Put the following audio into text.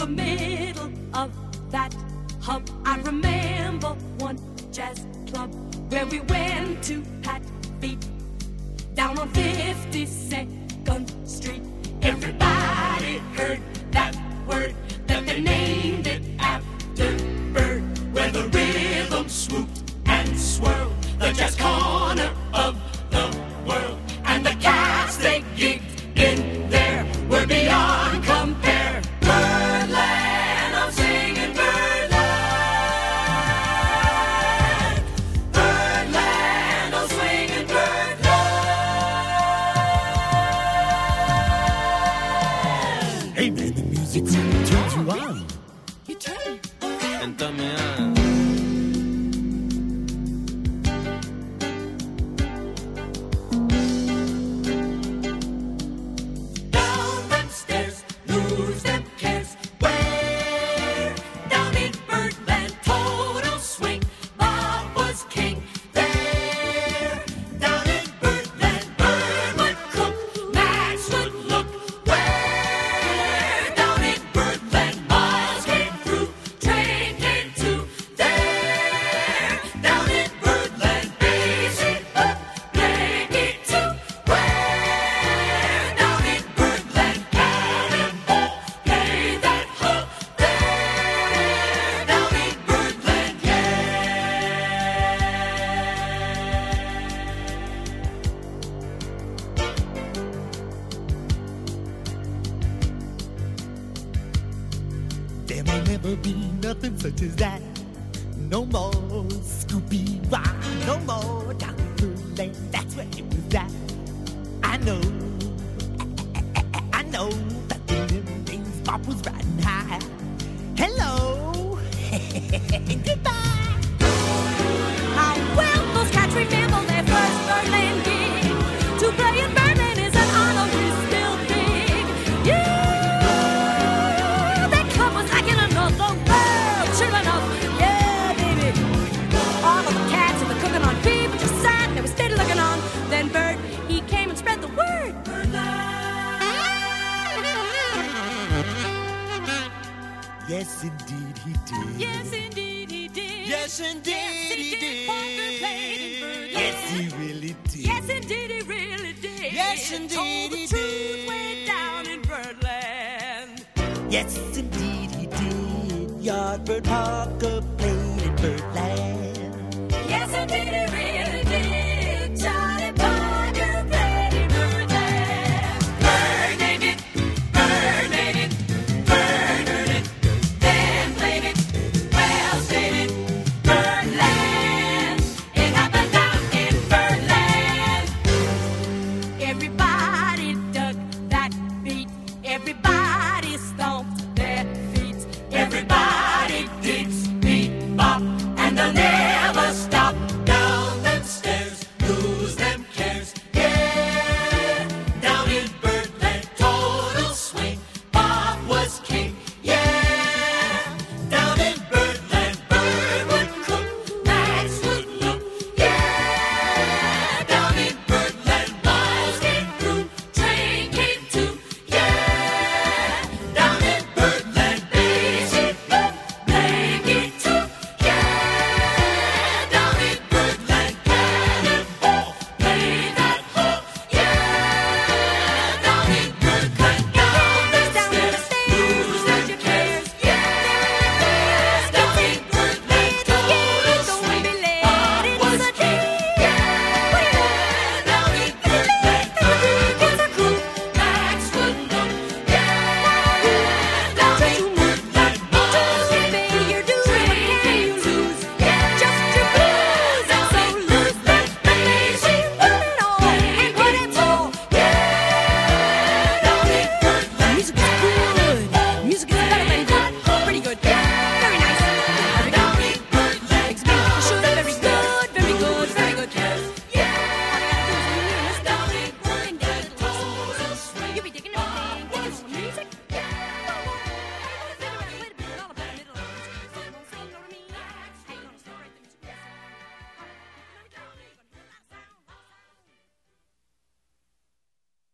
the middle of that hub, I remember one jazz club where we went to pat feet down on 52nd Street. Everybody heard that word, that they named it after Bird, where the rhythm swooped and swirled, the jazz corner of the world. And the cats they gigged in there were beyond compare. Birdland, I'm singing Birdland. Birdland, I'm swinging Birdland. Hey man, the music really turns you on. You turn. Entonces me da. Down them stairs, lose them cares. Where? Down in Birdland, total swing. Bob was king there. Down in Birdland, Bird would cook, Max would look. Where? Down in Birdland, Miles came through, train came too. There. Down in Birdland, Basie up, Blakey too. Where? Down in Birdland, Cannonball, play that hook. There. Down in Birdland, There may never be nothing such as that. No more Scooby-Wah, no more Dr. Land. That's where it was at. I know that the little things Bob was riding high. Hello, goodbye. How well those cats remember their first Birdland gig. To play in Birdland is an honor we still dig. Yeah, that club was like in another world. Sure enough, yeah, baby. All of the cats and the cooking on people just sat and they were steady looking on. Then Bird, he came and spread the word. Yes, indeed he did. Yes, indeed he did. Yes, indeed he did. Parker played in Birdland. Yes, he really did. Yes, indeed he really did. Yes, indeed Told the he truth did. way down in Birdland. Yes, indeed he did. Yardbird Parker played in Birdland. Yes, indeed he